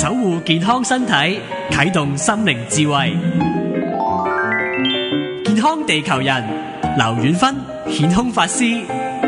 守護健康身體，啟動心靈智慧。健康地球人，劉遠芬顯空法師。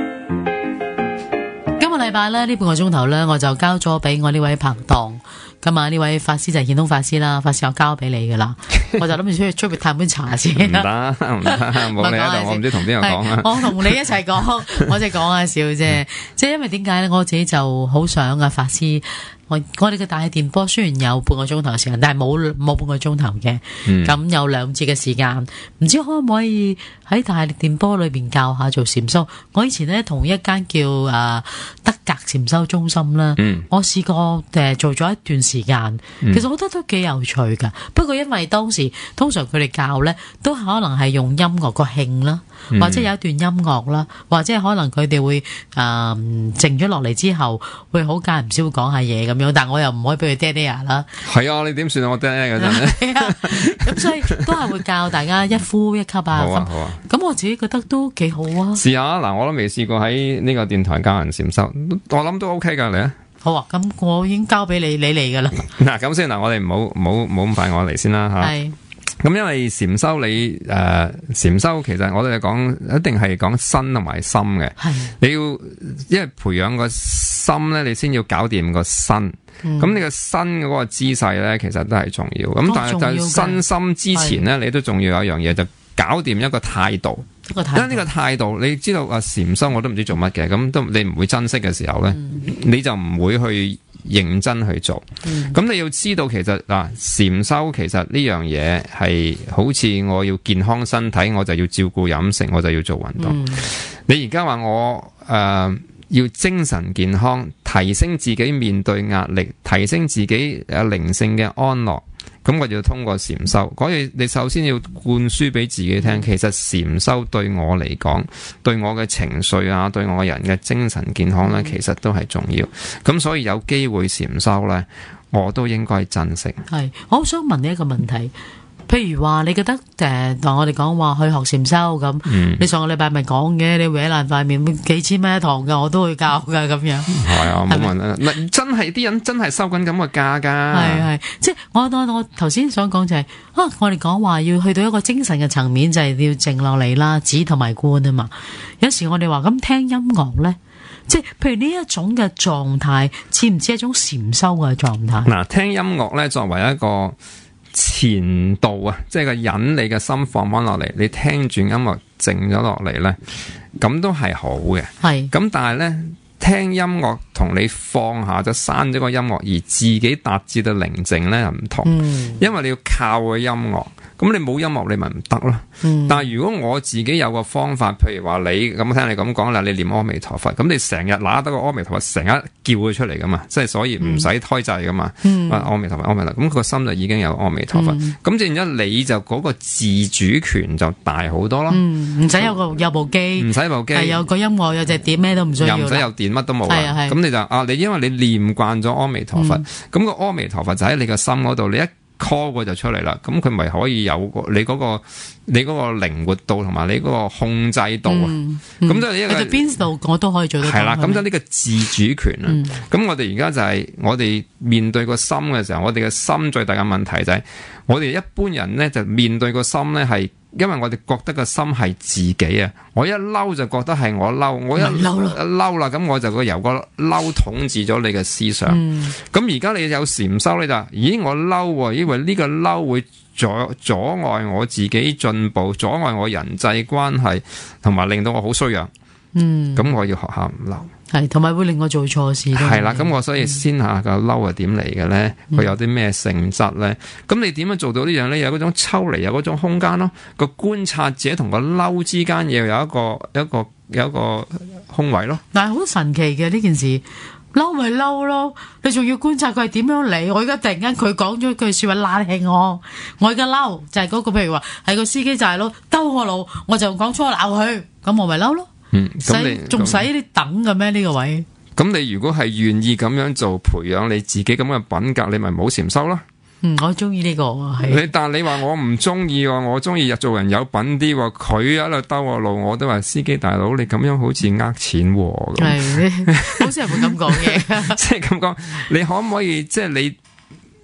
今個禮拜咧呢半個鐘頭咧，我就交咗俾我呢位拍檔。今晚呢位法師就係顯空法師啦，法師我交俾你噶啦，我就諗住出去嘆杯茶先。 唔得，冇你喺度，我唔知同邊個講啊。 我同你一齊講，我只係講下笑啫。即係因為點解咧？我自己就好想啊，法師。我哋嘅大電波雖然有半個鐘頭嘅時間，但係冇半個鐘頭嘅，咁有2節嘅時間，唔知可唔可以喺大電波裏邊教下做禪修？我以前咧同一間叫德格禪修中心啦，我試過做咗一段時間，其實我覺得都幾有趣噶。不過因為當時通常佢哋教咧都可能係用音樂個興啦，或者有一段音樂啦，或者可能佢哋會靜咗落嚟之後會好間唔時會講下嘢咁樣，但我又唔可以俾佢 dead air 啦。 係啊，你點算我 dead air 嗰陣咧？ 咁所以都係會教大家一呼一吸啊。 好啊，好啊。 咁我自己覺得都幾好啊。 試下嗱，我都未試過喺呢個電台教人禪修，我諗都 OK 噶，嚟啊。 好啊，咁我已經交俾你嚟噶啦。 嗱，咁先嗱，我哋唔好咁快我嚟先啦吓。係。咁因為禪修禪修其實我哋講一定係講身同埋心嘅，你要因為培養個心咧，你先要搞掂個身。咁你個身嗰個姿勢咧，其實都係重要。咁但係就身心之前咧，你都仲要有一樣嘢，就搞掂一個態度。因為呢個態度，你知道禪修我都唔知做乜嘅，咁都你唔會珍惜嘅時候咧，你就唔會去認真去做。咁你要知道，其實禪修其實呢樣嘢係好似我要健康身體，我就要照顧飲食，我就要做運動。你而家話我要精神健康，提升自己面對壓力，提升自己靈性嘅安樂。咁我就要通過禪修，所以你首先要灌輸俾自己聽，其實禪修對我嚟講，對我嘅情緒啊，對我人嘅精神健康咧，其實都係重要。咁所以有機會禪修咧，我都應該珍惜。係， 我好想問你一個問題。譬如話你覺得同我哋講話去學禪修咁，你上個禮拜咪講嘅，你搲爛塊面幾千蚊一堂噶，我都會教噶咁樣。係啊，冇問啦， 真係啲人真係收緊咁嘅價噶。 係，即係我頭先想講就係我哋講話要去到一個精神嘅層面，就係要靜落嚟啦，止同埋觀啊嘛。有時我哋話咁聽音樂咧，即係譬如呢一種嘅狀態，似唔似一種禪修嘅狀態？ 嗱，聽音樂咧作為一個前度啊，即係個引你嘅心放翻落嚟，你聽住音樂靜咗落嚟咧，咁都係好嘅。係咁，但係咧聽音樂同你放下咗閂咗個音樂，而自己達至到寧靜咧又唔同。因為你要靠個音樂，咁你冇音樂你咪唔得咯。但係如果我自己有個方法，譬如話你咁聽你咁講啦，你念阿彌陀佛，咁你成日拿得個阿彌陀佛，成日叫佢出嚟噶嘛，即係所以唔使胎制噶嘛。阿彌陀佛，阿彌陀佛，咁個心就已經有阿彌陀佛。咁即係然之後你就嗰個自主權就大好多咯。唔使有部機， 唔使部機， 係有個音樂，有隻碟，咩都唔需要， 又唔使有電，乜都冇。咁你就你因為你念慣咗阿彌陀佛，咁個阿彌陀佛就喺你個心嗰度，你一 call 佢就出嚟啦，咁佢咪可以有你嗰個靈活度同埋你嗰個控制度啊。咁即係呢個邊度我都可以做到。 係啦，咁就呢個自主權啊。咁我哋而家就係我哋面對個心嘅時候，我哋嘅心最大嘅問題就係我哋一般人咧就面對個心咧係。因為我哋覺得個心係自己啊，我一嬲就覺得係我嬲，我一嬲啦，咁我就由個嬲統治咗你嘅思想。咁而家你有禪修你就，咦我嬲喎，因為呢個嬲會阻礙我自己進步，阻礙我人際關係，同埋令到我好衰弱。咁我要學下唔嬲。 係，同埋會令我做錯事。 係啦，咁我所以先下個嬲係點嚟嘅咧？佢有啲咩性質咧？咁你點樣做到呢樣咧？有嗰種抽離，有嗰種空間咯。個觀察者同個嬲之間要有一個空位咯。但係好神奇嘅呢件事，嬲咪嬲咯，你仲要觀察佢係點樣嚟。我而家突然間佢講咗一句說話拉起我而家嬲就係嗰個，譬如話係個司機就係咯兜我路，我就講粗鬧佢，咁我咪嬲咯。仲使你等嘅咩呢個位？咁你如果係願意咁樣做，培養你自己咁嘅品格，你咪冇禪修咯。我中意呢個係。但係你話我唔中意，我中意做人有品啲。佢喺度兜我路，我都話司機大佬，你咁樣好似呃錢喎。係，好似係會咁講嘢。即係咁講，你可唔可以即係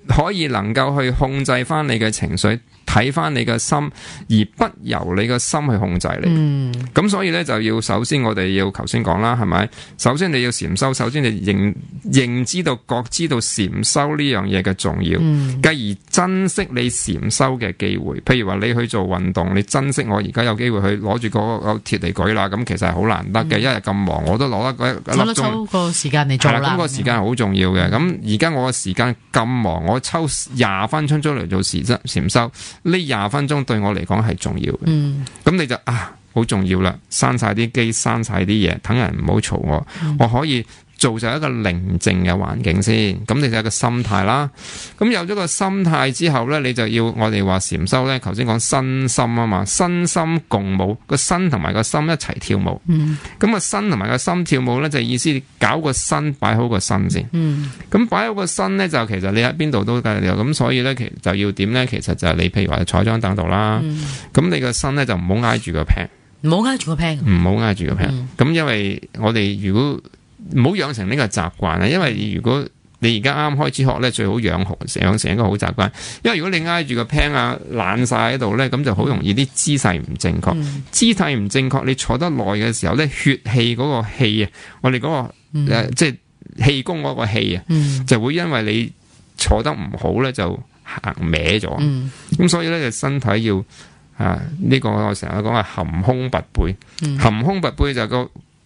可以能夠去控制翻你嘅情緒，睇翻你嘅心，而不由你嘅心去控制你。咁所以咧就要首先我哋要頭先講啦，係咪？首先你要禪修，首先你認知到覺知到禪修呢樣嘢嘅重要，繼而珍惜你禪修嘅機會。譬如話你去做運動，你珍惜我而家有機會去攞住個鐵嚟舉啦，咁其實係好難得嘅，一日咁忙我都攞得一粒鐘， 抽個時間嚟做啦。 咁個時間係好重要嘅。咁而家我嘅時間咁忙，我抽20分鐘嚟做禪修，呢20分鐘對我嚟講係重要嘅。咁你就好重要啦，閂晒啲機，閂晒啲嘢，等人唔好嘈我，我可以做就一個寧靜嘅環境先。咁你就有個心態啦。咁有咗個心態之後呢，你就要我哋話禪修呢，頭先講身心啊嘛，身心共舞，個身同埋個心一齊跳舞。咁個身同埋個心跳舞呢，就意思搞個身，擺好個身先。咁擺好個身呢，就其實你喺邊度都計咁，所以呢，其實就要點呢？其實就係你譬如話坐張凳度啦，咁你個身呢，就唔好挨住個平。唔好挨住個 pan，唔好挨住個 pan。咁因為我哋如果唔好養成呢個習慣啊，因為如果你而家啱開始學咧，最好養成一個好習慣。因為如果你挨住個 pan 爛晒喺度咧，咁就好容易啲姿勢唔正確。姿勢唔正確，你坐得耐嘅時候咧，血氣嗰個氣啊，我哋嗰個即係氣功嗰個氣啊，就會因為你坐得唔好咧，就行歪咗。咁所以咧，就身體要。呢個我成日講係含胸拔背，含胸拔背就個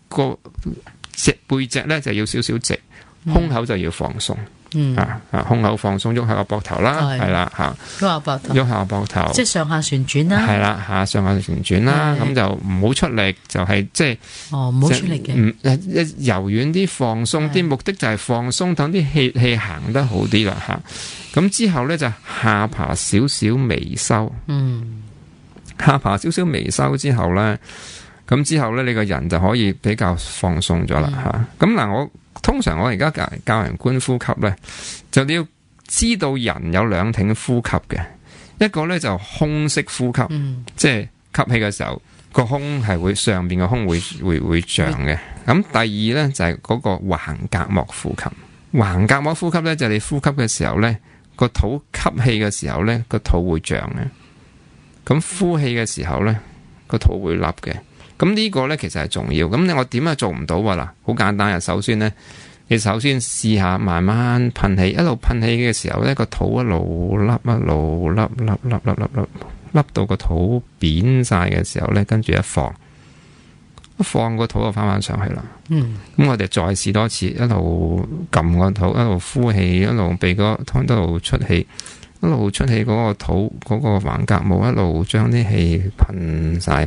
背脊咧就要少少直，胸口就要放鬆，胸口放鬆，喐下個膊頭啦，係啦喐下膊頭， 即係上下旋轉啦， 係啦上下旋轉啦，咁就唔好出力，就係即係唔好出力嘅， 柔軟啲放鬆啲，目的就係放鬆，等啲氣行得好啲啦咁之後咧就下巴少少微收，下巴少少微收之後咧，咁之後咧你個人就可以比較放鬆咗啦咁嗱，我通常我而家教人觀呼吸咧，就你要知道人有兩挺呼吸嘅，一個咧就胸式呼吸，即係吸氣嘅時候個胸係會上邊個胸會脹嘅。咁第二咧就係嗰個橫膈膜呼吸，橫膈膜呼吸咧就係你呼吸嘅時候咧，個肚吸氣嘅時候咧個肚會脹嘅。咁呼氣嘅時候呢，個肚會凹嘅。咁呢個呢，其實係重要。咁我點解做唔到啊？嗱，好簡單啊。首先呢，你首先試下慢慢噴氣，一路噴氣嘅時候呢，個肚一路凹，一路凹到個肚扁晒嘅時候呢，跟住一放個肚就翻上去啦。咁我哋再試多次，一路撳個肚，一路呼氣，一路鼻哥一路出氣。一路出氣嗰個肚嗰個橫膈膜，一路將啲氣噴晒，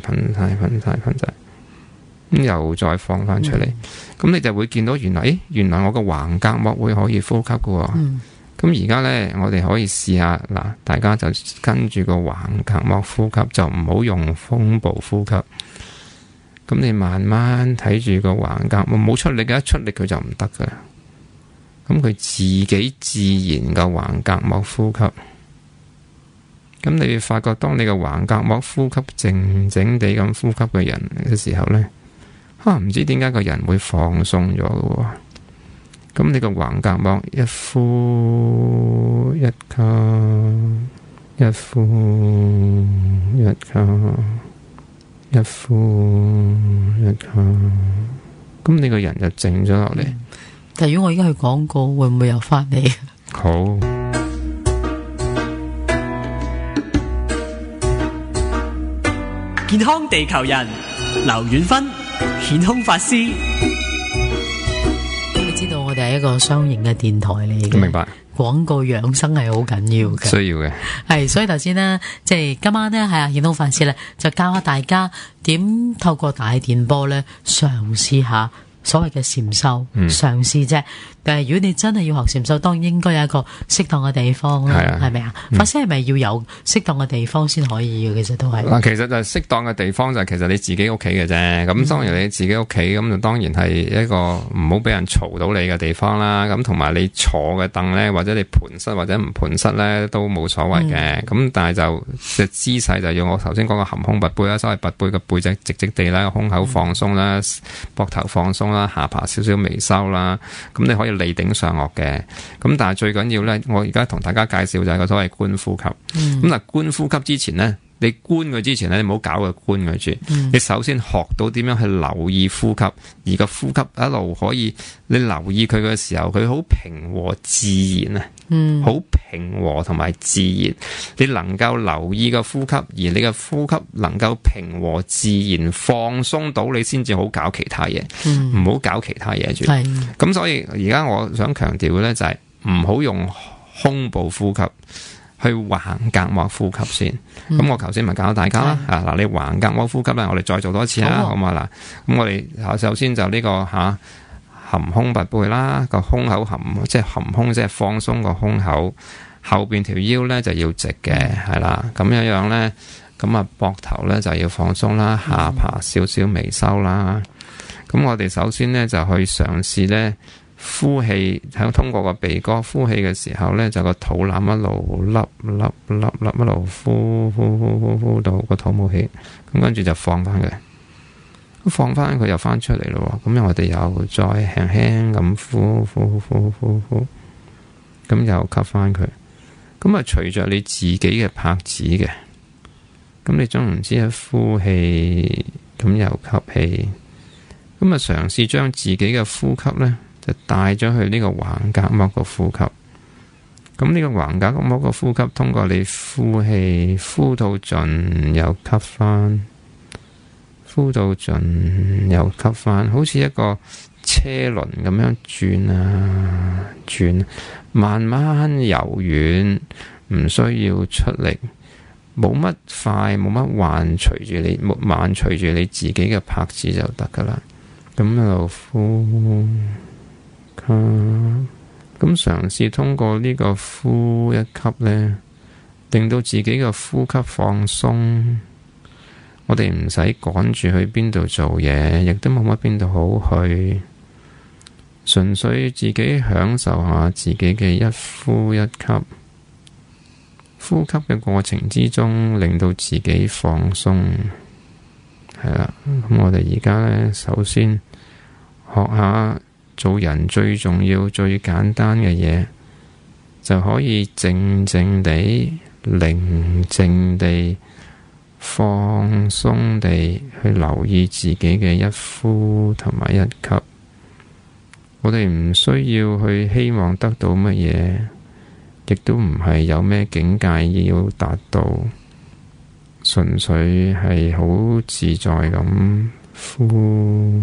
咁又再放翻出嚟，咁你就會見到原來我個橫膈膜會可以呼吸嘅。咁而家呢，我哋可以試下嗱，大家就跟住個橫膈膜呼吸，就唔好用胸部呼吸。咁你慢慢睇住個橫膈膜，唔好出力嘅，一出力佢就唔得嘅。咁佢自己自然嘅橫膈膜呼吸，咁你會發覺當你嘅橫膈膜呼吸靜靜地咁呼吸嘅人嘅時候呢，唔知點解個人會放鬆咗嘅。咁你個橫膈膜一呼一吸，一呼一吸，一呼一吸，咁你個人就靜咗落嚟。 但如果我而家去廣告，會唔會又翻嚟？ 好， 健康地球人劉遠芬顯空法師， 你知道我哋係一個雙型嘅電台嚟嘅， 明白？ 廣告養生係好緊要嘅， 需要嘅係。所以頭先呢，即係今晚呢，係啊顯空法師咧，就教下大家點透過大電波咧嘗試下所謂嘅禪修，嘗試啫。但係如果你真係要學禪修，當然應該有一個適當嘅地方啦，係咪啊？法師係咪要有適當嘅地方先可以嘅？其實都係嗱，其實就係適當嘅地方就係其實你自己屋企嘅啫。咁當然你自己屋企咁就當然係一個唔好俾人嘈到你嘅地方啦。咁同埋你坐嘅凳咧，或者你盤膝或者唔盤膝咧都冇所謂嘅。咁但係就隻姿勢就要我頭先講嘅含胸拔背啦，所謂拔背嘅背脊直直地啦，胸口放鬆啦，膊頭放鬆啦。 啦，下巴少少微收啦。咁你可以利頂上顎嘅。咁但係最緊要咧，我而家同大家介紹就係個所謂觀呼吸。咁嗱，觀呼吸之前咧，你觀佢之前咧，你唔好搞佢觀佢住。你首先學到點樣去留意呼吸，而個呼吸一路可以你留意佢嘅時候，佢好平和自然啊，好平和同埋自然。你能夠留意個呼吸，而你嘅呼吸能夠平和自然放鬆到，你先至好搞其他嘢，唔好搞其他嘢住。咁所以而家我想強調嘅咧就係唔好用胸部呼吸。去橫膈膜呼吸先，咁我頭先咪教大家啦，嗱你橫膈膜呼吸咧，我哋再做多一次啦，好嘛嗱，咁我哋首先就呢個含胸拔背啦，個胸口含即係含胸，即係放鬆個胸口，後邊條腰咧就要直嘅，係啦，咁樣咧，咁啊膊頭咧就要放鬆啦，下巴少少微收啦，咁我哋首先咧就去嘗試咧。呼氣喺通過個鼻哥呼氣嘅時候咧，就個肚腩一路粒一路呼到個肚冇氣，咁跟住就放翻佢，放翻佢又翻出嚟咯。咁我哋又再輕輕咁呼，咁又吸翻佢。咁啊，隨着你自己嘅拍子嘅，咁你總唔知係呼氣，咁又吸氣，咁啊嘗試將自己嘅呼吸咧。就帶咗去呢個橫膈膜個呼吸，咁呢個橫膈膜個呼吸，通過你呼氣呼到盡又吸翻，呼到盡又吸翻，好似一個車輪咁樣轉啊轉，慢慢柔軟，唔需要出力，冇乜快冇乜慢，隨住你自己嘅拍子就得噶啦。咁喺度呼。咁嘗試通過呢個呼一吸呢，令到自己嘅呼吸放鬆。我哋唔使趕住去邊度做嘢，亦都冇乜邊度好去，純粹自己享受下自己嘅一呼一吸。呼吸嘅過程之中，令到自己放鬆。係啦，咁我哋而家呢，首先學下。做人最重要、最簡單嘅嘢，就可以靜靜地、寧靜地、放鬆地去留意自己嘅一呼同埋一吸。我哋唔需要去希望得到乜嘢，亦都唔係有咩境界要達到，純粹係好自在咁呼。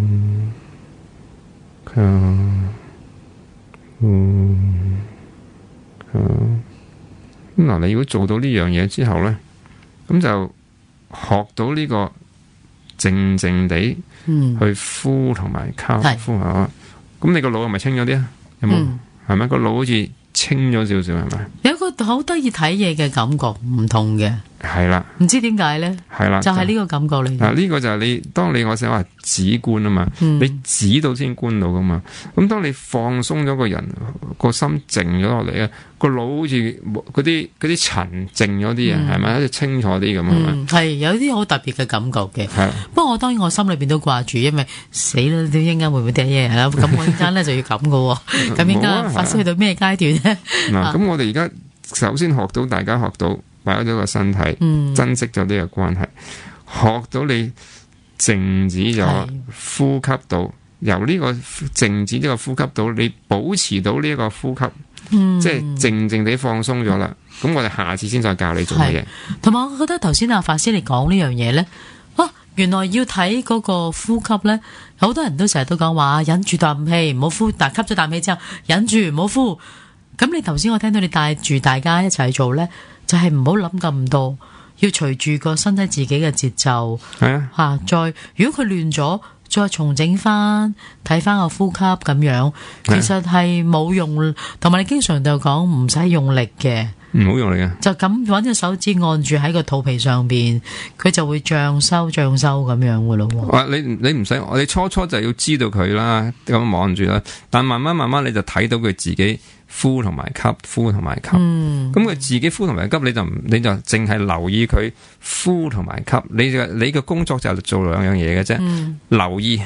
嗱，你如果做到呢樣嘢之後呢，咁就學到呢個靜靜地去呼同埋吸呼下，咁你個腦係咪清咗啲啊？有冇？係咪個腦好似清咗少少？係咪？有一個好得意睇嘢嘅感覺，唔同嘅。係啦，唔知點解咧？係啦，就係呢個感覺嚟。呢個就係你，當你我想話指觀啊嘛，你指到先觀到噶嘛。咁當你放鬆咗個人，個心靜咗落嚟啊，個腦好似嗰啲塵靜咗啲啊，係咪？好似清楚啲咁啊？係有啲好特別嘅感覺嘅。係，不過我當然我心裏邊都掛住，因為死啦，你一陣間會唔會掟嘢係啦？咁我一陣間咧就要咁噶，咁應該發生去到咩階段咧？嗱，咁我哋而家首先學到，大家學到。擺咗個身體，珍惜咗呢個關係，學到你靜止咗呼吸到，由呢個靜止呢個呼吸到，你保持到呢個呼吸，即係靜靜地放鬆咗啦。咁我哋下次先再教你做嘅嘢。同埋，我覺得頭先阿法師你講呢樣嘢咧，原來要睇嗰個呼吸咧，好多人都成日都講話忍住啖氣唔好呼，但吸咗啖氣之後忍住唔好呼。咁你頭先我聽到你帶住大家一齊做咧。就係唔好諗咁多，要隨住個身體自己嘅節奏，再如果佢亂咗，再重整翻，睇翻個呼吸咁樣，其實係冇用，同埋你經常就講唔使用力嘅，唔好用力嘅，就咁揾隻手指按住喺個肚皮上邊，佢就會脹收咁樣噶咯。你唔使，你初就要知道佢啦，咁望住啦，但慢慢你就睇到佢自己。呼同埋吸，呼同埋吸，咁佢自己呼同埋吸，你就淨係留意佢呼同埋吸，你嘅工作就係做兩樣嘢嘅啫，留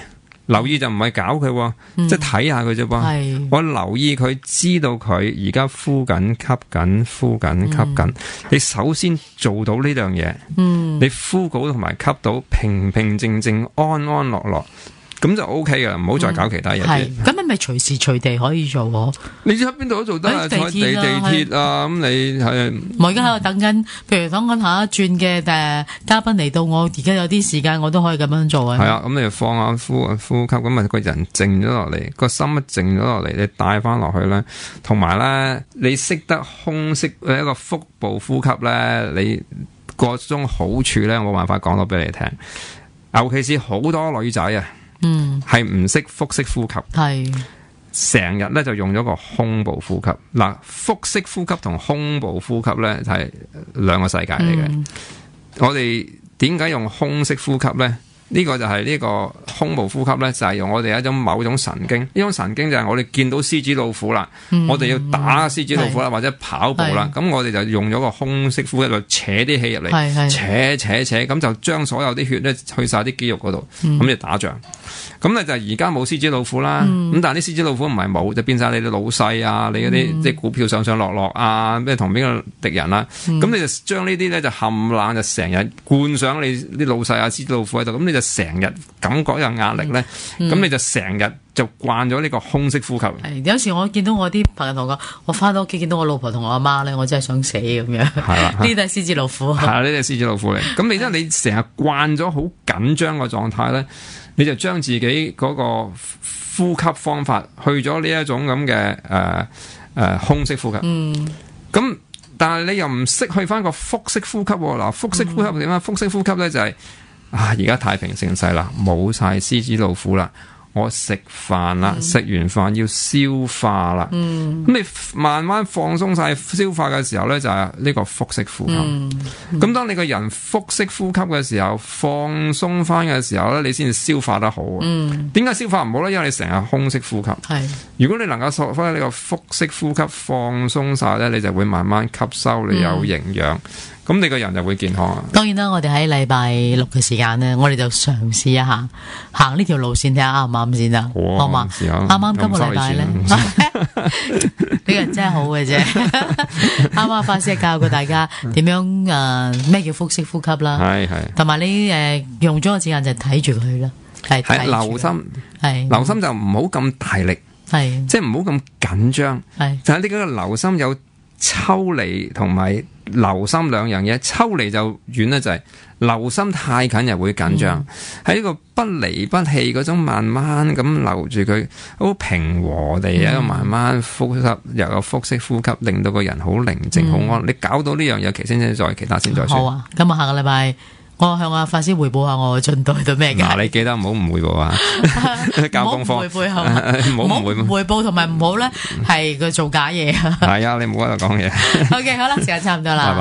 留意就唔係搞佢，即係睇下佢啫噃。我留意佢，知道佢而家呼緊、吸緊、呼緊、吸緊。你首先做到呢樣嘢，你呼到同埋吸到平平靜靜、安安樂樂。咁就 OK 噶啦，唔好再搞其他嘢。 係，咁你咪隨時隨地可以做喎。 你知喺邊度都做得啊，坐地鐵啊，咁你係。 我而家喺度等緊，譬如等緊下一轉嘅嘉賓嚟到，我而家有啲時間，我都可以咁樣做啊。 係啊，咁你就放下呼吸，咁啊個人靜咗落嚟，個心一靜咗落嚟，你帶翻落去咧，同埋咧，你識得空式一個腹部呼吸咧，你個種好處咧，我冇辦法講到俾你聽。尤其是好多女仔啊。係唔識腹式呼吸，係成日咧就用咗個胸部呼吸。嗱，腹式呼吸同胸部呼吸咧就係兩個世界嚟嘅。我哋點解用胸式呼吸咧？呢個就係呢個胸部呼吸咧，就係用我哋一種某種神經。呢種神經就係我哋見到獅子老虎啦，我哋要打獅子老虎啦，或者跑步啦，咁我哋就用咗個胸式呼吸嚟扯啲氣入嚟，扯，咁就將所有啲血咧去晒啲肌肉嗰度，咁就打仗。咁咧就而家冇獅子老虎啦，咁但係啲獅子老虎唔係冇，就變晒你啲老細啊，你嗰啲即係股票上上落落啊，咩同邊個敵人啦，咁你就將呢啲咧就冚冷就成日灌上你啲老細啊獅子老虎喺度，咁你就成日感覺有壓力咧，咁你就成日就慣咗呢個胸式呼吸。 有時我見到我啲朋友同我講，我翻到屋企見到我老婆同我阿媽咧，我真係想死咁樣。係啦，呢啲係獅子老虎。係啊，呢啲係獅子老虎嚟。咁因為你成日慣咗好緊張嘅狀態咧，你就將自己嗰個呼吸方法去咗呢一種咁嘅胸式呼吸。咁但係你又唔識去翻個腹式呼吸喎。嗱，腹式呼吸點啊？腹式呼吸咧就係而家太平盛世啦，冇晒獅子老虎啦。我食飯啦，食完飯要消化啦。咁你慢慢放鬆晒消化嘅時候咧，就係呢個腹式呼吸。咁當你個人腹式呼吸嘅時候，放鬆翻嘅時候咧，你先至消化得好。點解消化唔好咧？因為你成日胸式呼吸。如果你能夠收翻呢個腹式呼吸，放鬆晒咧，你就會慢慢吸收，你有營養。咁你個人就會健康啊！ 當然啦，我哋喺禮拜六嘅時間咧，我哋就嘗試一下行呢條路線，睇下啱唔啱先得，好嘛？啱啱今個禮拜咧，呢個人真係好嘅啫。啱啱法師教過大家點樣咩叫腹式呼吸啦，係同埋你用咗個時間就睇住佢啦，係留心，留心就唔好咁大力，即係唔好咁緊張，就係呢個留心有抽離同埋留心兩樣嘢，抽離就遠咧就係留心太近又會緊張，喺呢個不離不棄嗰種慢慢咁留住佢，好平和地一個慢慢呼吸，又有腹式呼吸，令到個人好寧靜好安。你搞到呢樣嘢，其他先再說。 好啊，咁啊下個禮拜我向阿法師匯報下我嘅進度到咩嘅。 嗱，你記得唔好唔匯報啊，交功課。唔好唔匯報同埋唔好咧係佢做假嘢。 係啊，你唔好喺度講嘢。 OK， 好啦，時間差唔多啦。